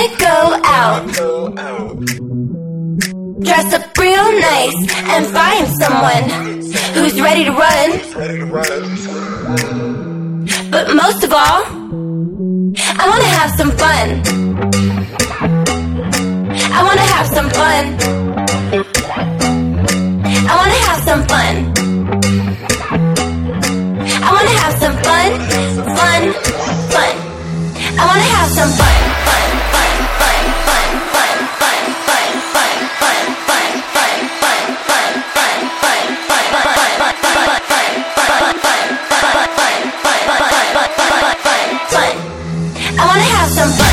wanna go out, dress up real nice, and find someone who's ready to run. But most of all, I wanna have some fun. I wanna have some fun. I wanna have some fun. I wanna have some fun, fun, fun. I wanna have some fun, fun, fun, fun, fun, fun, fun, fun, fun, fun, fun, fun, fun, fun, fun, fun, fun, fun, fun. I wanna have some fun.